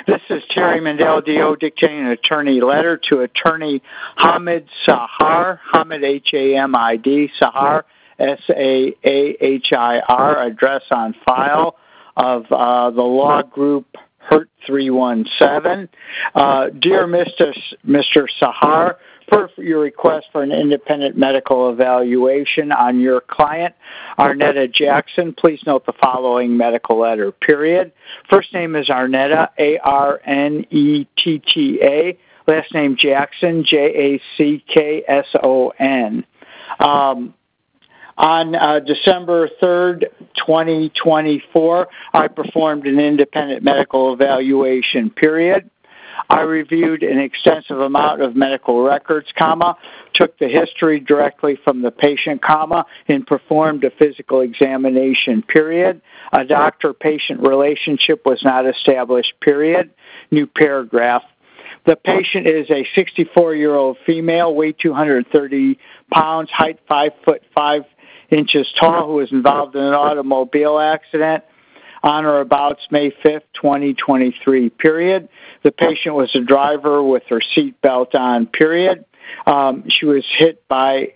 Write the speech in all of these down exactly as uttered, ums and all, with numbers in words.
This is Terry Mandel, D O, dictating an attorney letter to attorney Hamid Sahar, Hamid, H A M I D, Sahar, S A A H I R, address on file of uh, the law group H E R T three one seven. Uh, dear Mister S- Mister Sahar, per your request for an independent medical evaluation on your client, Arnetta Jackson, please note the following medical letter, period. First name is Arnetta, A R N E T T A. Last name Jackson, J A C K S O N. Um, on uh, December third, twenty twenty-four, I performed an independent medical evaluation, period. I reviewed an extensive amount of medical records, comma, took the history directly from the patient, comma, and performed a physical examination, period. A doctor-patient relationship was not established, period. New paragraph. The patient is a sixty-four-year-old female, weight two hundred thirty pounds, height five foot five inches tall, who was involved in an automobile accident on or about May fifth, twenty twenty-three, period. The patient was a driver with her seatbelt on, period. Um, she was hit by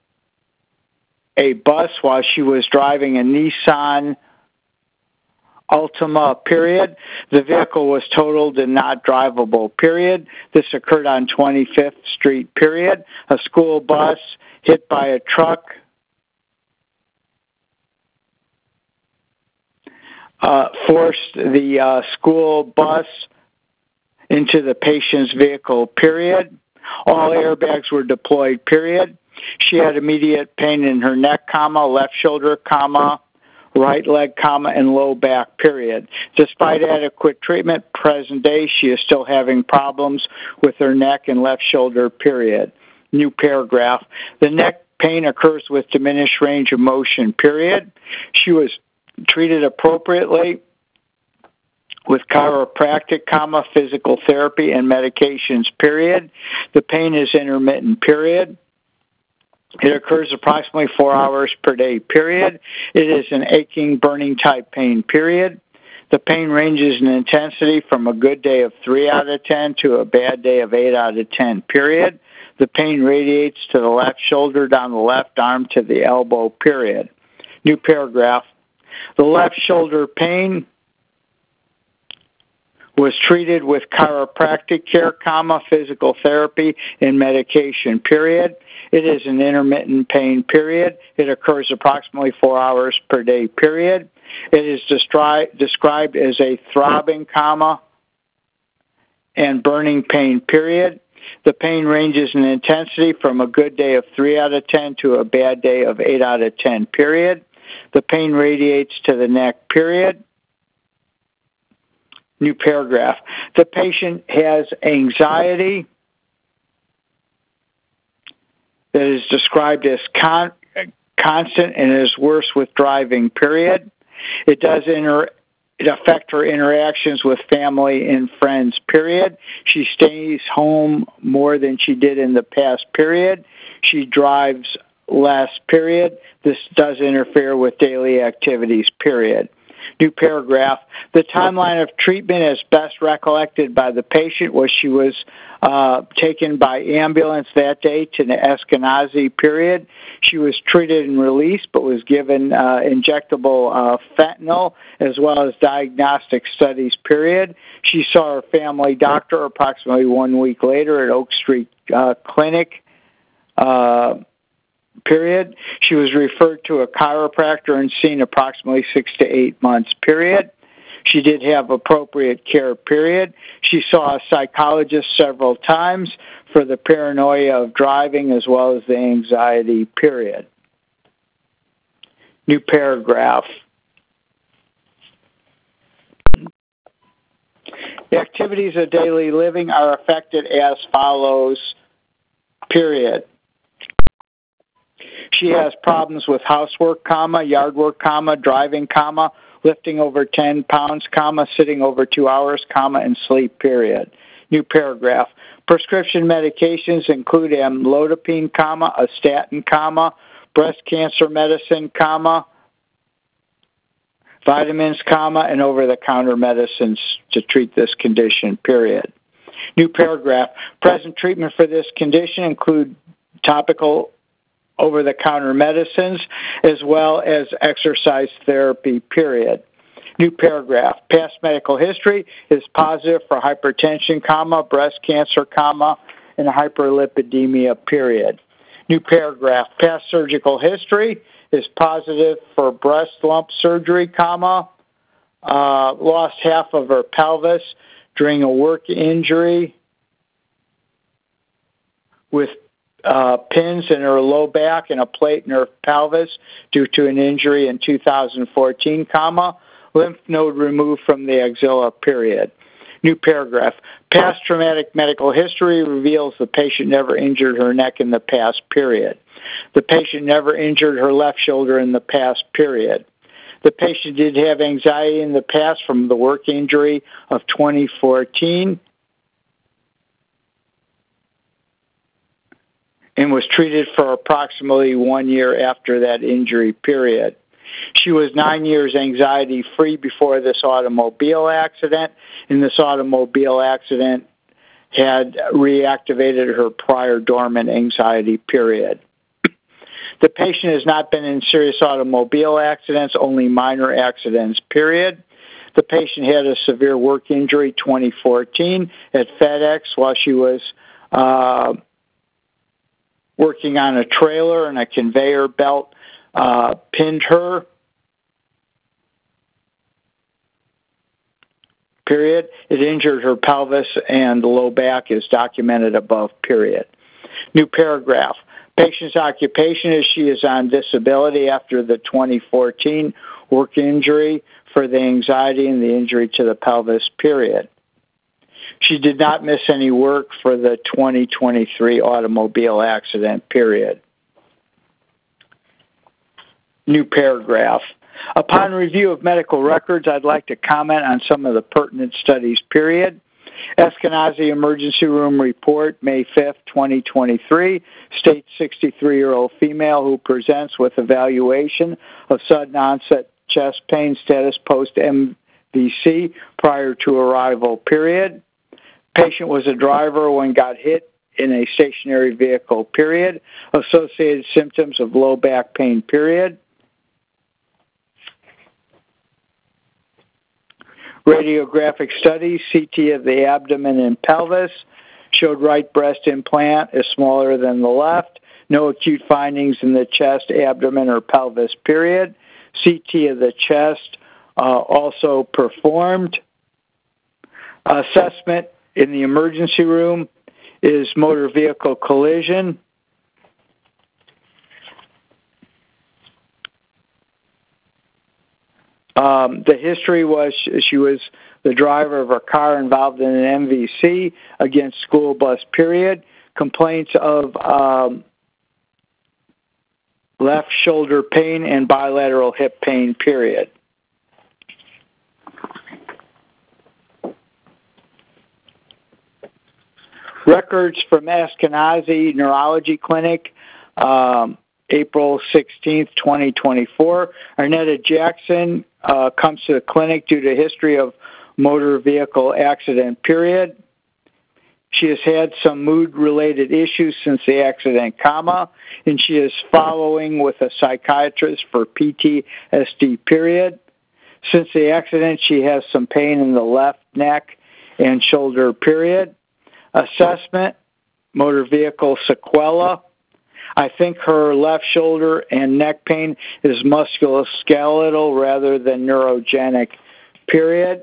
a bus while she was driving a Nissan Altima, period. The vehicle was totaled and not drivable, period. This occurred on twenty-fifth Street, period. A school bus hit by a truck Uh, forced the uh, school bus into the patient's vehicle, period. All airbags were deployed, period. She had immediate pain in her neck, comma, left shoulder, comma, right leg, comma, and low back, period. Despite adequate treatment, present day, she is still having problems with her neck and left shoulder, period. New paragraph. The neck pain occurs with diminished range of motion, period. She was treated appropriately with chiropractic, comma, physical therapy, and medications, period. The pain is intermittent, period. It occurs approximately four hours per day, period. It is an aching, burning type pain, period. The pain ranges in intensity from a good day of three out of ten to a bad day of eight out of ten, period. The pain radiates to the left shoulder, down the left arm to the elbow, period. New paragraph. The left shoulder pain was treated with chiropractic care, comma, physical therapy, and medication, period. It is an intermittent pain, period. It occurs approximately four hours per day, period. It is destri- described as a throbbing, comma, and burning pain, period. The pain ranges in intensity from a good day of three out of ten to a bad day of eight out of ten, period. The pain radiates to the neck, period. New paragraph. The patient has anxiety that is described as con- constant and is worse with driving, period. It does inter- it affect her interactions with family and friends, period. She stays home more than she did in the past, period. She drives less, period. This does interfere with daily activities, period. New paragraph. The timeline of treatment as best recollected by the patient was she was uh, taken by ambulance that day to the Eskenazi, period. She was treated and released, but was given uh, injectable uh, fentanyl as well as diagnostic studies, period. She saw her family doctor approximately one week later at Oak Street uh, Clinic, uh, period. She was referred to a chiropractor and seen approximately six to eight months, period. She did have appropriate care, period. She saw a psychologist several times for the paranoia of driving as well as the anxiety, period. New paragraph. The activities of daily living are affected as follows, period. She has problems with housework, comma, yard work, comma, driving, comma, lifting over ten pounds, comma, sitting over two hours, comma, and sleep, period. New paragraph. Prescription medications include amlodipine, comma, a statin, comma, breast cancer medicine, comma, vitamins, comma, and over-the-counter medicines to treat this condition, period. New paragraph. Present treatment for this condition include topical over-the-counter medicines as well as exercise therapy, period. New paragraph. Past medical history is positive for hypertension, comma, breast cancer, comma, and hyperlipidemia, period. New paragraph. Past surgical history is positive for breast lump surgery, comma, uh, lost half of her pelvis during a work injury with uh, pins in her low back and a plate in her pelvis due to an injury in two thousand fourteen, comma, lymph node removed from the axilla, period. New paragraph. Past traumatic medical history reveals the patient never injured her neck in the past, period. The patient never injured her left shoulder in the past, period. The patient did have anxiety in the past from the work injury of twenty fourteen and was treated for approximately one year after that injury, period. She was nine years anxiety-free before this automobile accident, and this automobile accident had reactivated her prior dormant anxiety, period. The patient has not been in serious automobile accidents, only minor accidents, period. The patient had a severe work injury twenty fourteen at FedEx while she was uh, working on a trailer, and a conveyor belt uh, pinned her, period. It injured her pelvis and low back is documented above, period. New paragraph. Patient's occupation is she is on disability after the twenty fourteen work injury for the anxiety and the injury to the pelvis, period. She did not miss any work for the twenty twenty-three automobile accident, period. New paragraph. Upon review of medical records, I'd like to comment on some of the pertinent studies, period. Eskenazi Emergency Room Report, May fifth, twenty twenty-three, states sixty-three-year-old female who presents with evaluation of sudden onset chest pain status post-M V C prior to arrival, period. Patient was a driver when got hit in a stationary vehicle, period. Associated symptoms of low back pain, period. Radiographic study, C T of the abdomen and pelvis, showed right breast implant is smaller than the left. No acute findings in the chest, abdomen, or pelvis, period. C T of the chest uh, also performed. Assessment in the emergency room is motor vehicle collision. Um, the history was she was the driver of a car involved in an M V C against school bus, period. Complaints of um, left shoulder pain and bilateral hip pain, period. Records from Eskenazi Neurology Clinic, um, April sixteenth, twenty twenty-four. Arnetta Jackson uh, comes to the clinic due to history of motor vehicle accident, period. She has had some mood-related issues since the accident, comma, and she is following with a psychiatrist for P T S D, period. Since the accident, she has some pain in the left neck and shoulder, period. Assessment, motor vehicle sequela. I think her left shoulder and neck pain is musculoskeletal rather than neurogenic, period.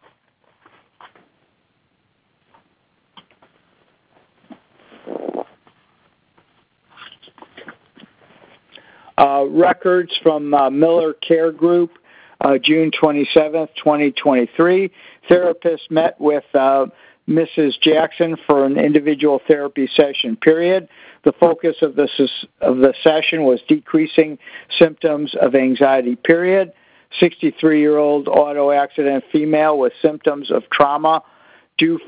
Uh, records from uh, Miller Care Group, uh, June twenty-seventh, twenty twenty-three. Therapist met with uh, Missus Jackson for an individual therapy session, period. The focus of the, of the session was decreasing symptoms of anxiety, period. sixty-three-year-old auto accident female with symptoms of trauma due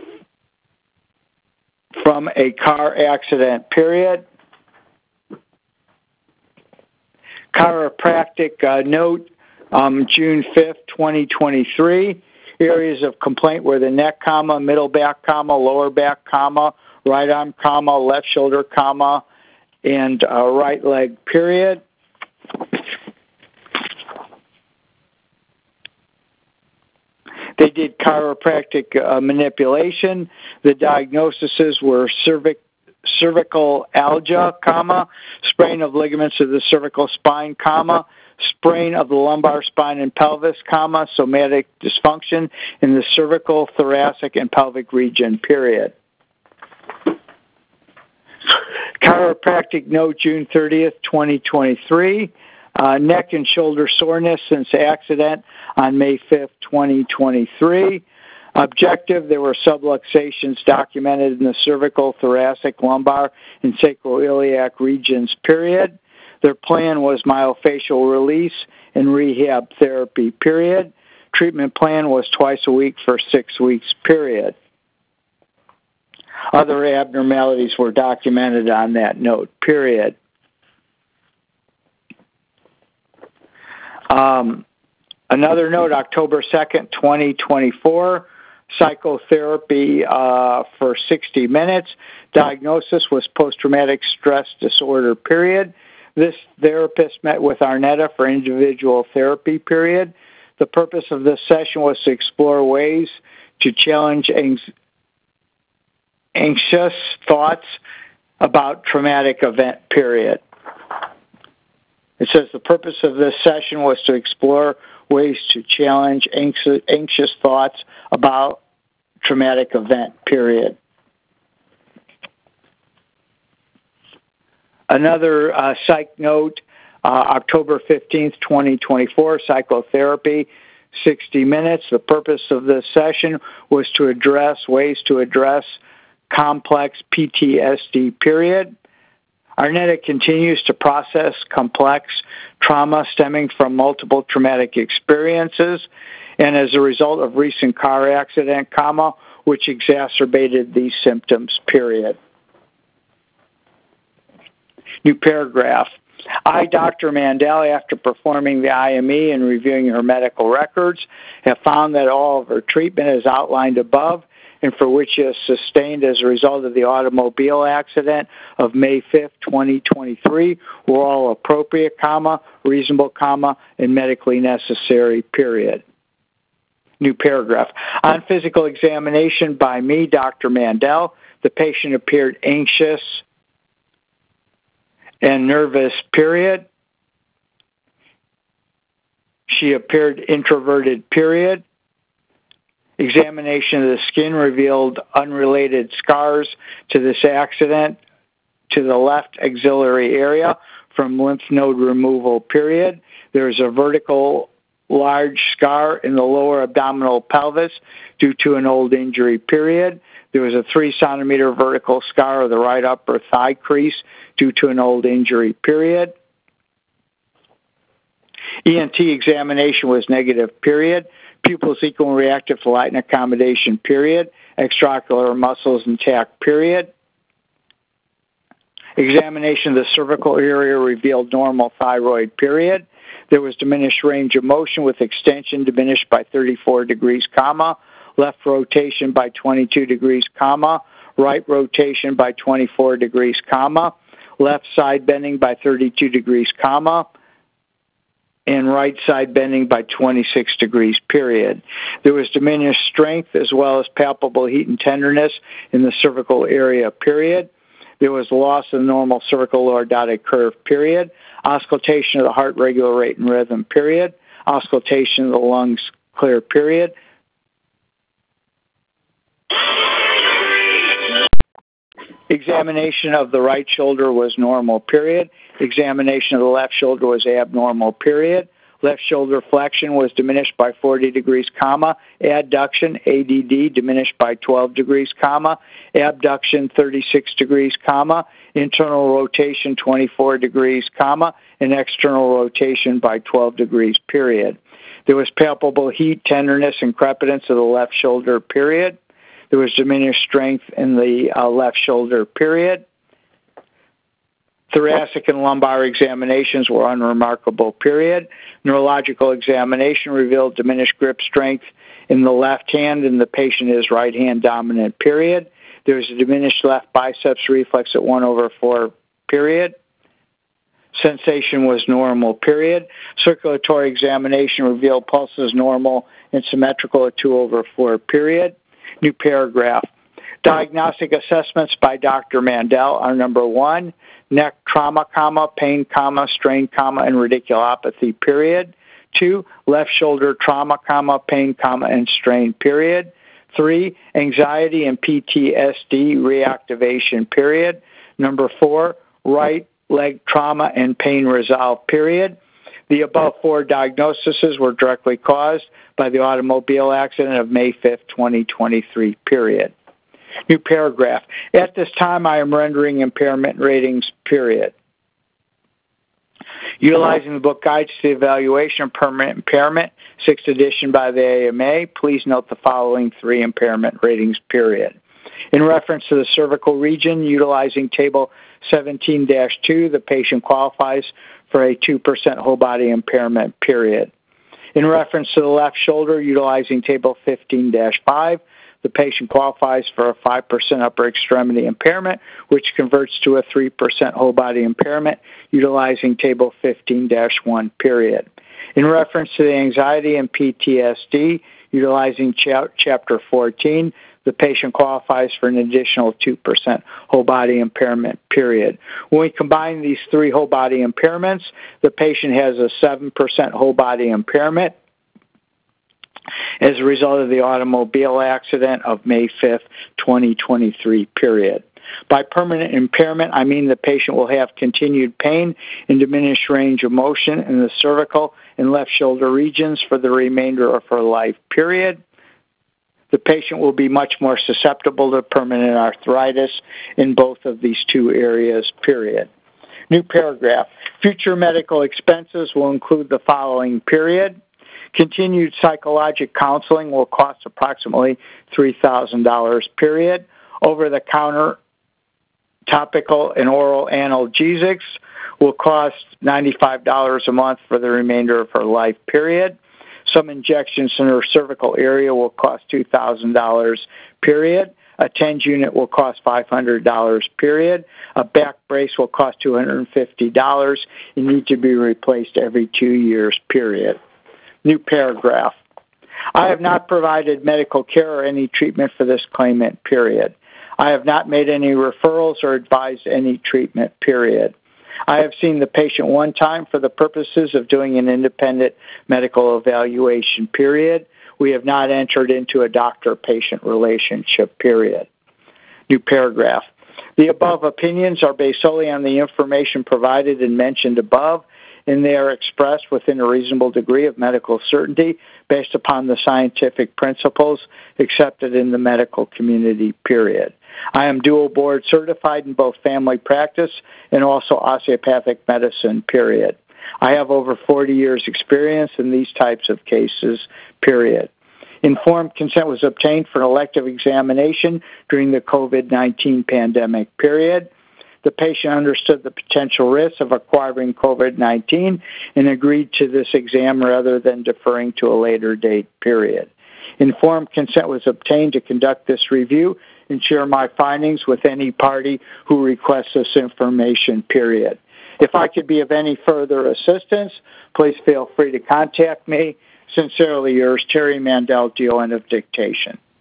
from a car accident, period. Chiropractic uh, note Um, June fifth, twenty twenty-three, areas of complaint were the neck, comma, middle back, comma, lower back, comma, right arm, comma, left shoulder, comma, and uh, right leg, period. They did chiropractic uh, manipulation. The diagnoses were cervic, cervical algia, comma, sprain of ligaments of the cervical spine, comma, sprain of the lumbar spine and pelvis, comma, somatic dysfunction in the cervical, thoracic, and pelvic region, period. Chiropractic note, June thirtieth, twenty twenty-three. Uh, neck and shoulder soreness since accident on May fifth, twenty twenty-three. Objective, there were subluxations documented in the cervical, thoracic, lumbar, and sacroiliac regions, period. Their plan was myofascial release and rehab therapy, period. Treatment plan was twice a week for six weeks, period. Other abnormalities were documented on that note, period. Um, another note, October second, twenty twenty-four, psychotherapy uh, for sixty minutes. Diagnosis was post-traumatic stress disorder, period. This therapist met with Arnetta for individual therapy, period. The purpose of this session was to explore ways to challenge anx- anxious thoughts about traumatic event, period. It says the purpose of this session was to explore ways to challenge anxious, anxious thoughts about traumatic event, period. Another uh, psych note, uh, October fifteenth, twenty twenty-four, psychotherapy, sixty minutes. The purpose of this session was to address ways to address complex P T S D, period. Arnetta continues to process complex trauma stemming from multiple traumatic experiences and as a result of recent car accident, comma, which exacerbated these symptoms, period. New paragraph. I, Doctor Mandel, after performing the I M E and reviewing her medical records, have found that all of her treatment is outlined above and for which she is sustained as a result of the automobile accident of May fifth, twenty twenty-three, were all appropriate, comma, reasonable, comma, and medically necessary, period. New paragraph. On physical examination by me, Doctor Mandel, the patient appeared anxious and nervous, period. She appeared introverted, period. Examination of the skin revealed unrelated scars to this accident to the left axillary area from lymph node removal, period. There's a vertical large scar in the lower abdominal pelvis due to an old injury, period. There was a three centimeter vertical scar of the right upper thigh crease due to an old injury, period. E N T examination was negative, period. Pupils equal and reactive to light and accommodation, period. Extraocular muscles intact, period. Examination of the cervical area revealed normal thyroid, period. There was diminished range of motion with extension diminished by thirty-four degrees, comma. Left rotation by twenty-two degrees, comma. Right rotation by twenty-four degrees, comma. Left side bending by thirty-two degrees, comma. And right side bending by twenty-six degrees, period. There was diminished strength as well as palpable heat and tenderness in the cervical area, period. There was loss of the normal cervical lordotic curve, period. Auscultation of the heart regular rate and rhythm, period. Auscultation of the lungs clear, period. Examination of the right shoulder was normal, period. Examination of the left shoulder was abnormal, period. Left shoulder flexion was diminished by forty degrees, comma. Adduction, A D D, diminished by twelve degrees, comma. Abduction, thirty-six degrees, comma. Internal rotation, twenty-four degrees, comma. And external rotation by twelve degrees, period. There was palpable heat, tenderness, and crepitance of the left shoulder, period. There was diminished strength in the uh, left shoulder, period. Thoracic and lumbar examinations were unremarkable, period. Neurological examination revealed diminished grip strength in the left hand, and the patient is right hand dominant, period. There was a diminished left biceps reflex at one over four, period. Sensation was normal, period. Circulatory examination revealed pulses normal and symmetrical at two over four, period. New paragraph. Diagnostic assessments by Doctor Mandel are number one, neck trauma, comma, pain, comma, strain, comma, and radiculopathy, period. Two, left shoulder trauma, comma, pain, comma, and strain, period. Three, anxiety and P T S D reactivation, period. Number four, right leg trauma and pain resolved, period. The above four diagnoses were directly caused by the automobile accident of May fifth, twenty twenty-three, period. New paragraph. At this time, I am rendering impairment ratings, period. Utilizing the book Guides to the Evaluation of Permanent Impairment, sixth edition by the A M A, please note the following three impairment ratings, period. In reference to the cervical region, utilizing Table seventeen dash two, the patient qualifies for a two percent whole body impairment, period. In reference to the left shoulder, utilizing Table fifteen dash five, the patient qualifies for a five percent upper extremity impairment, which converts to a three percent whole body impairment, utilizing Table fifteen dash one, period. In reference to the anxiety and P T S D, utilizing cha- Chapter fourteen, the patient qualifies for an additional two percent whole body impairment, period. When we combine these three whole body impairments, the patient has a seven percent whole body impairment as a result of the automobile accident of May fifth, twenty twenty-three, period. By permanent impairment, I mean the patient will have continued pain and diminished range of motion in the cervical and left shoulder regions for the remainder of her life, period. The patient will be much more susceptible to permanent arthritis in both of these two areas, period. New paragraph. Future medical expenses will include the following, period. Continued psychologic counseling will cost approximately three thousand dollars, period. Over-the-counter topical and oral analgesics will cost ninety-five dollars a month for the remainder of her life, period. Some injections in her cervical area will cost two thousand dollars, period. A TENS unit will cost five hundred dollars, period. A back brace will cost two hundred fifty dollars and need to be replaced every two years, period. New paragraph. I have not provided medical care or any treatment for this claimant, period. I have not made any referrals or advised any treatment, period. I have seen the patient one time for the purposes of doing an independent medical evaluation, period. We have not entered into a doctor-patient relationship, period. New paragraph. The above opinions are based solely on the information provided and mentioned above, and they are expressed within a reasonable degree of medical certainty based upon the scientific principles accepted in the medical community, period. I am dual board certified in both family practice and also osteopathic medicine, period. I have over forty years experience in these types of cases, period. Informed consent was obtained for an elective examination during the COVID nineteen pandemic, period. The patient understood the potential risks of acquiring COVID nineteen and agreed to this exam rather than deferring to a later date, period. Informed consent was obtained to conduct this review and share my findings with any party who requests this information, period. If I could be of any further assistance, please feel free to contact me. Sincerely yours, Terry Mandel, D O N of Dictation.